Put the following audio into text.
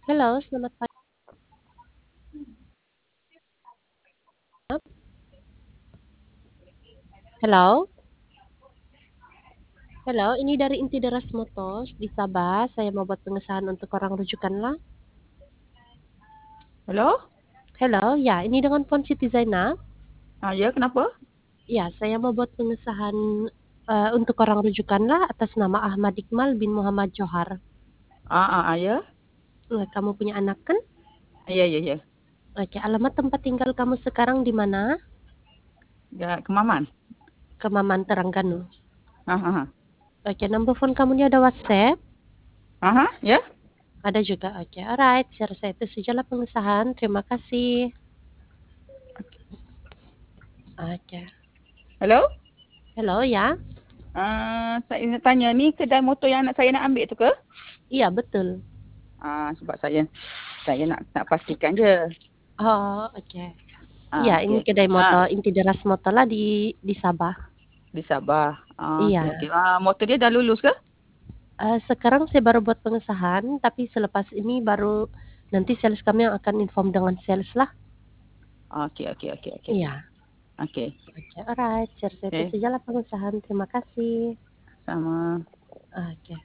Halo, selamat pagi. Halo, halo. Ini dari Inti Deras Motors di Sabah. Saya mau buat pengesahan untuk orang rujukan lah. Halo? Halo, ya. Ini dengan Puan Siti Zainab. Ya, kenapa? Ya, saya mau buat pengesahan untuk orang rujukan lah atas nama Ahmad Iqmal bin Muhammad Johar. Ya. Kamu punya anak kan? Ya, ya, ya. Oke, alamat tempat tinggal kamu sekarang di mana? Ya, Kemaman. Kemaman Terengganu. Ah, ah, ah. Oke, nomor phone kamu ini ada WhatsApp? Ya. Ada juga. Oke, alright. Saya rasa itu sajalah pengesahan. Terima kasih. Oke. Halo? Halo, ya. Saya nak tanya ni kedai motor yang anak saya nak ambil tu ke? Iya, betul. Sebab saya nak pastikan je. Oh, oke. Iya, ini Okey. kedai motor Inti Deras Motor lah di Sabah. Di Sabah. Okey, Iya. okey. Motor dia dah lulus ke? Sekarang saya baru buat pengesahan, tapi selepas ini baru nanti sales kami yang akan inform dengan sales lah. Okey, okey, okey, okey. Iya. Okey. Oke, alright. Share itu Okey. sajalah pengesahan. Terima kasih. Sama. Oke.